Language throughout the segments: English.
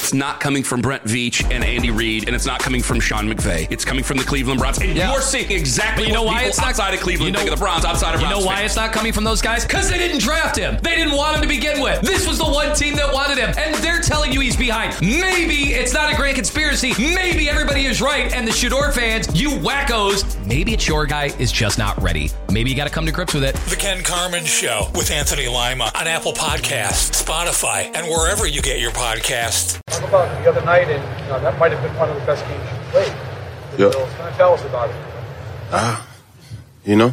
it's not coming from Brent Veach and Andy Reid, and it's not coming from Sean McVay. It's coming from the Cleveland Browns. And you're seeing exactly what people outside of Cleveland think of the Browns, outside of Browns. You know why it's not coming from those guys? Because they didn't draft him. They didn't want him to begin with. This was the one team that wanted him, and they're telling you he's behind. Maybe it's not a grand conspiracy. Maybe everybody is right, and the Shador fans, you wackos, maybe it's your guy is just not ready. Maybe you got to come to grips with it. The Ken Carman Show with Anthony Lima on Apple Podcasts, Spotify, and wherever you get your podcasts. Talk about the other night, and that might have been one of the best games you played. Yep. Kind of tell us about it.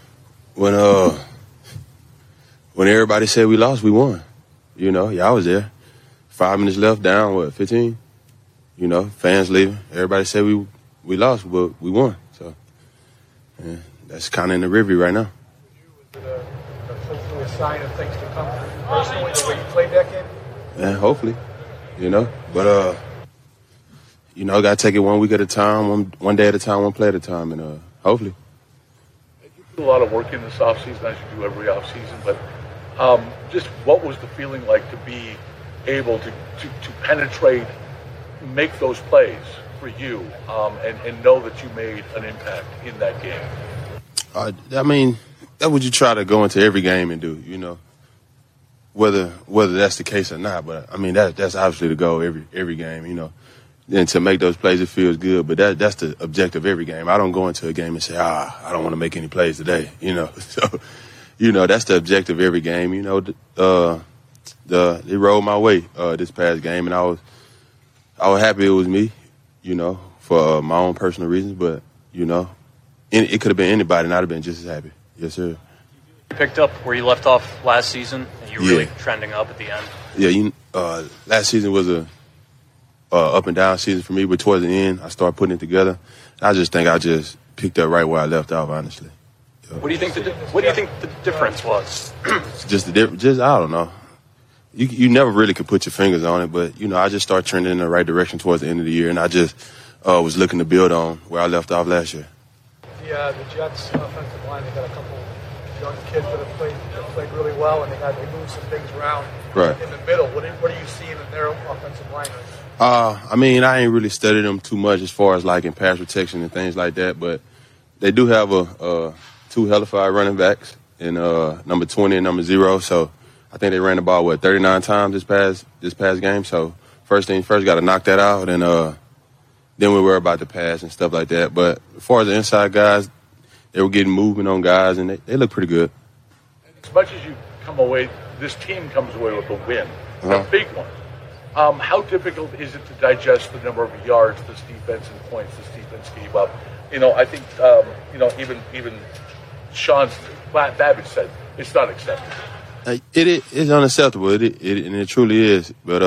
When everybody said we lost, we won. I was there. 5 minutes left, down, 15? Fans leaving. Everybody said we lost, but we won. So, that's kind of in the rearview right now. Was it hopefully a sign of things to come personally, the way you played that game? Yeah, hopefully. But, got to take it 1 week at a time, one day at a time, one play at a time, and hopefully. You do a lot of work in this offseason, as you do every offseason, but just what was the feeling like to be able to penetrate, make those plays for you, and know that you made an impact in that game? That's what you try to go into every game and do, whether that's the case or not. But, that's obviously the goal every game, And to make those plays, it feels good. But that's the objective of every game. I don't go into a game and say, I don't want to make any plays today, So, that's the objective of every game. It rolled my way this past game, and I was happy it was me, for my own personal reasons. But, it could have been anybody, and I'd have been just as happy. Yes, sir. You picked up where you left off last season, and you're really trending up at the end. Yeah, last season was a up and down season for me, but towards the end, I started putting it together. I just think I just picked up right where I left off, honestly. What do you think the difference was? Just I don't know. You never really could put your fingers on it, but I just started trending in the right direction towards the end of the year, and I just was looking to build on where I left off last year. The Jets offensive line, they got a couple young kids that have played really well, and they moved some things around in the middle. What are you seeing in their offensive line? I ain't really studied them too much as far as like in pass protection and things like that, but they do have two hellified running backs in number 20 and number 0. So I think they ran the ball 39 times this past game. So first thing first, got to knock that out, and then we worry about the pass and stuff like that. But as far as the inside guys, they were getting movement on guys, and they look pretty good. As much as you come away, this team comes away with a win, a big one. How difficult is it to digest the number of yards this defense and points this defense gave up? I think even Sean Babbitt said it's not acceptable. It is unacceptable. And it truly is. But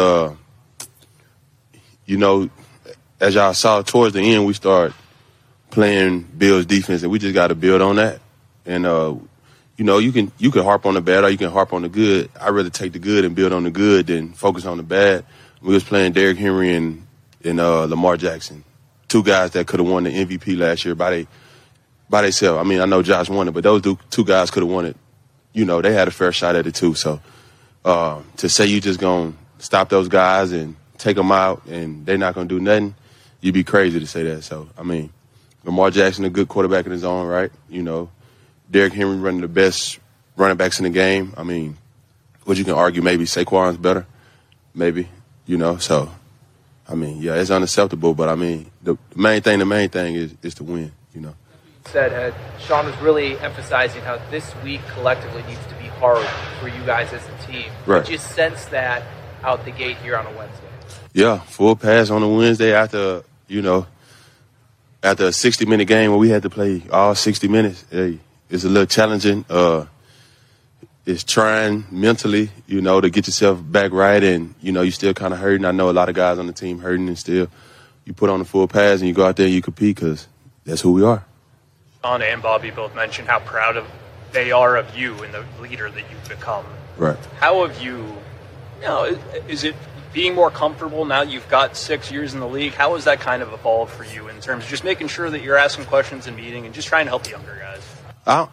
as y'all saw towards the end, we start playing Bills defense, and we just got to build on that. And you can harp on the bad or you can harp on the good. I'd rather take the good and build on the good than focus on the bad. We was playing Derrick Henry and Lamar Jackson, two guys that could have won the MVP last year by themselves. I know Josh won it, but those two guys could have won it. They had a fair shot at it too. So to say you just going to stop those guys and take them out and they're not going to do nothing, you'd be crazy to say that. So, Lamar Jackson, a good quarterback in his own right. Derrick Henry running the best running backs in the game. What you can argue, maybe Saquon's better, maybe, So, it's unacceptable. But, the main thing is to win, Said Sean was really emphasizing how this week collectively needs to be hard for you guys as a team. Right. Did you sense that out the gate here on a Wednesday? Yeah, full pass on a Wednesday after a 60-minute game where we had to play all 60 minutes. Hey, it's a little challenging. It's trying mentally, to get yourself back right, and, you still kind of hurting. I know a lot of guys on the team hurting, and still you put on the full pass and you go out there and you compete because that's who we are. Sean and Bobby both mentioned how proud they are of you and the leader that you've become. Right. How have you, is it being more comfortable now you've got 6 years in the league? How has that kind of evolved for you in terms of just making sure that you're asking questions and meeting and just trying to help the younger guys?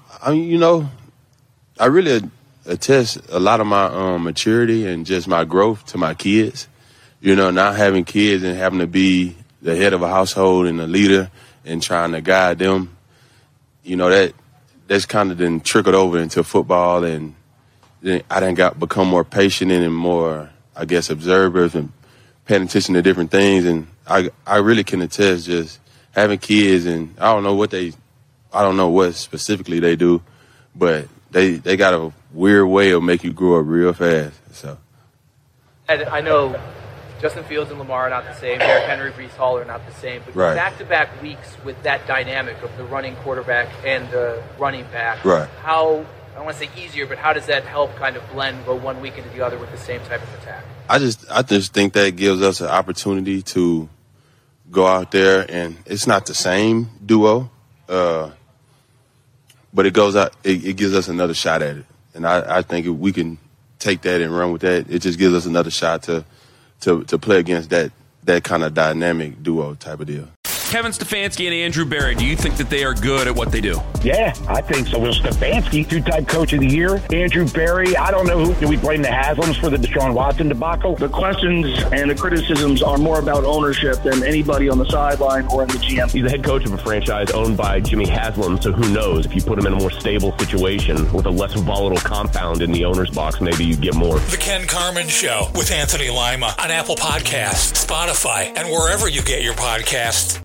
I really attest a lot of my maturity and just my growth to my kids. not having kids and having to be the head of a household and a leader and trying to guide them, that's kind of then trickled over into football, and then I done become more patient and more, I guess, observers and paying attention to different things. And I really can attest just having kids, and I don't know what specifically they do, but they got a weird way of making you grow up real fast. So, and I know Justin Fields and Lamar are not the same. Derrick Henry, Breece Hall are not the same. But right. Back-to-back weeks with that dynamic of the running quarterback and the running back, right. How, I don't want to say easier, but how does that help kind of blend go one week into the other with the same type of attack? I just think that gives us an opportunity to go out there, and it's not the same duo, but it goes out. It gives us another shot at it, and I think if we can take that and run with that, it just gives us another shot to play against that kind of dynamic duo type of deal. Kevin Stefanski and Andrew Berry, do you think that they are good at what they do? Yeah, I think so. Well, Stefanski, two-time coach of the year. Andrew Berry, I don't know do we blame the Haslams for the Deshaun Watson debacle? The questions and the criticisms are more about ownership than anybody on the sideline or in the GM. He's the head coach of a franchise owned by Jimmy Haslam, so who knows? If you put him in a more stable situation with a less volatile compound in the owner's box, maybe you get more. The Ken Carman Show with Anthony Lima on Apple Podcasts, Spotify, and wherever you get your podcasts.